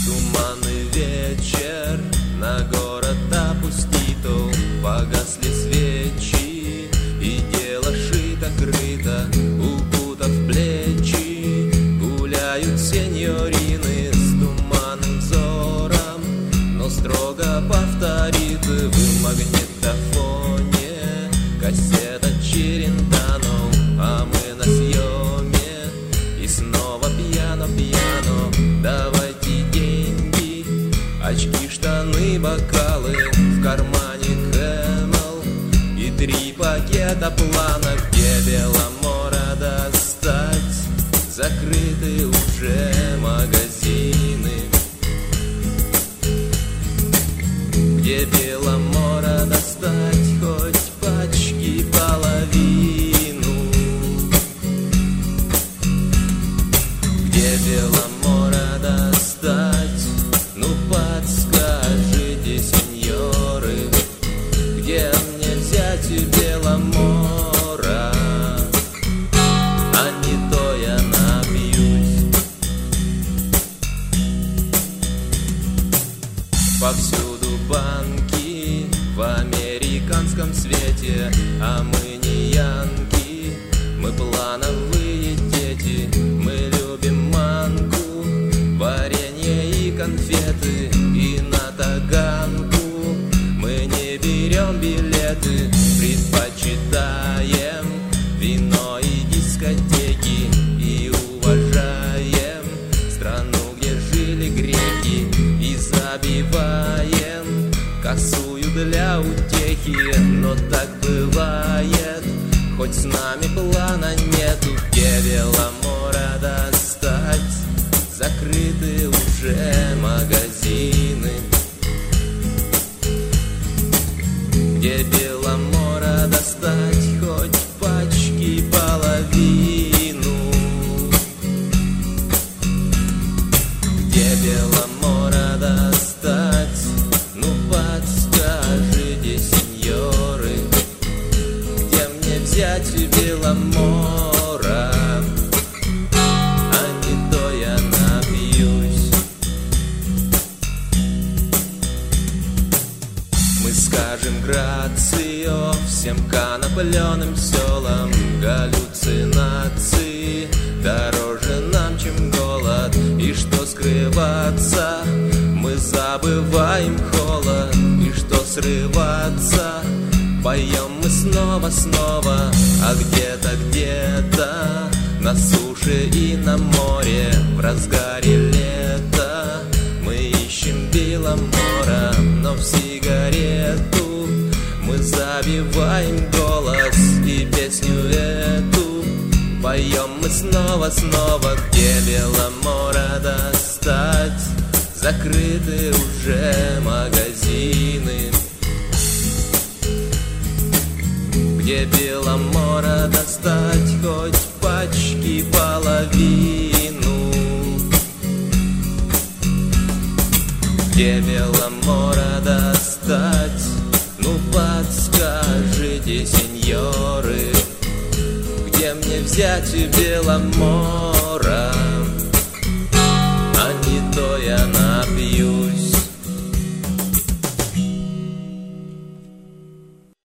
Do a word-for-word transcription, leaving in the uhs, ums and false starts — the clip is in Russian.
Туманный вечер на город опуститу, погасли свечи, и дело шито-крыто, укутав плечи, гуляют сеньорины с туманным взором, но строго повторит в магнитофоне кассета Челентано, а мы на съеме, и снова пьяно-пьяно. Давайте деньги, очки, штаны, бокалы, в кармане Кэмел и три пакета планов. Где Беломора достать? Закрыты уже магазины. Где Беломора достать? Хоть пачки половину. Где Беломора достать? Ну подскажите, сеньоры, где мне взять Беломора? А не то я напьюсь. Повсюду банки в американском свете, а мы не янки, мы плановые дети. Мы любим манку, варенье и конфеты, и на таганку мы не берем билеты. Предпочитаем вино и дискотеки, и уважаем страну, где жили греки, и забиваем косую для утехи. Но так бывает, хоть с нами плана нету. Где Беломора достать? Закрыты уже магазины. Где Беломора достать? Хоть пачки половину. Где Беломора достать? Ну подскажите, сеньоры, где мне взять Беломора? А не то я напьюсь. Мы скажем грацио всем конопленым селам. Галлюцинации дороже нам, чем голод. И что скрываться, мы забываем холод. И что срываться, поем мы снова-снова. А где-то, где-то на суше и на море, в разгаре лета мы ищем Беломора. Но в сигарету мы забиваем голос, и песню эту поем мы снова-снова. Где Беломора достать? Закрыты уже магазины. Где Беломора достать? Хоть пачки половину. Где Беломора достать? Ну подскажите, сеньоры, где мне взять Беломора?